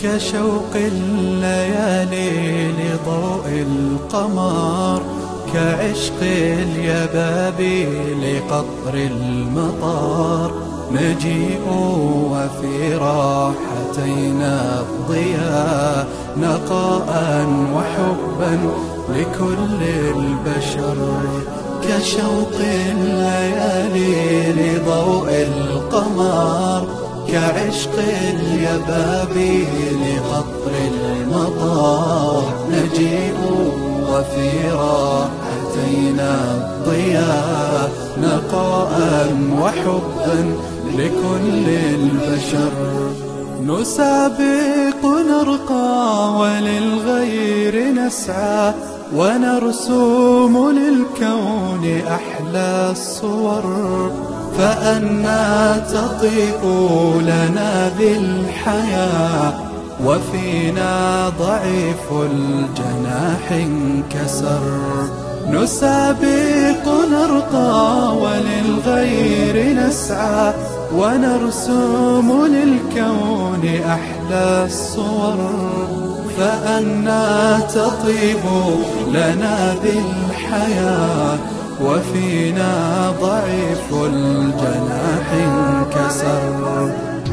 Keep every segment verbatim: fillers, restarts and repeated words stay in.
كشوق الليالي لضوء القمر، كعشق اليبابي لقطر المطر. نجيء وفي راحتينا الضياء، نقاء وحبا لكل البشر. كشوق الليالي لضوء القمر، كعشق اليبابي لقطر المطر. نجيء وفي راحتينا الضياء، نقاء وحبا لكل البشر. نسابق نرقى وللغير نسعى، ونرسم للكون أحلى الصور. فأنى تطيب لنا ذي الحياة، وفينا ضعيف الجناح انكسر. نسابق نرقى وللغير نسعى، ونرسم للكون أحلى الصور. فأنى تطيب لنا ذي الحياة، وفينا ضعيف الجناح انكسر.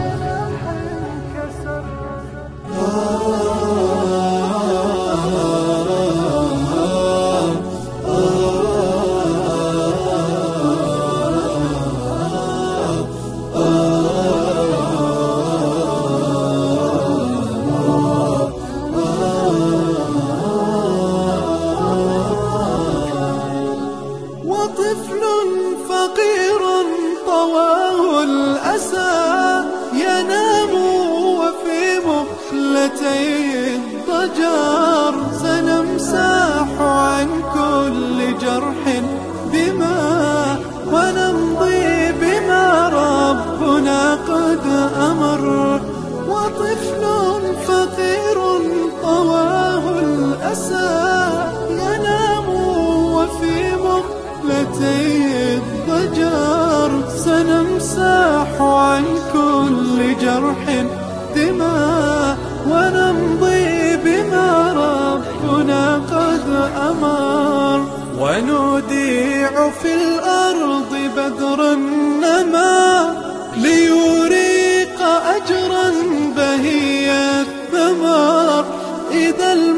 وطفل فقير طواه الأسى، ينام وفي مخلتيه الضجر. سنمسح عن كل جرح دماء، ونمضي بما ربنا قد أمر. وطفل فقير طواه الأسى، ينام وفي مخلتيه الضجر. سنمسح عن كل جرح دماء، ونمضي بما ربنا قد أمر. ونوديع في الأرض بدر النما، ليريق أجرا بهي الثمر. إذا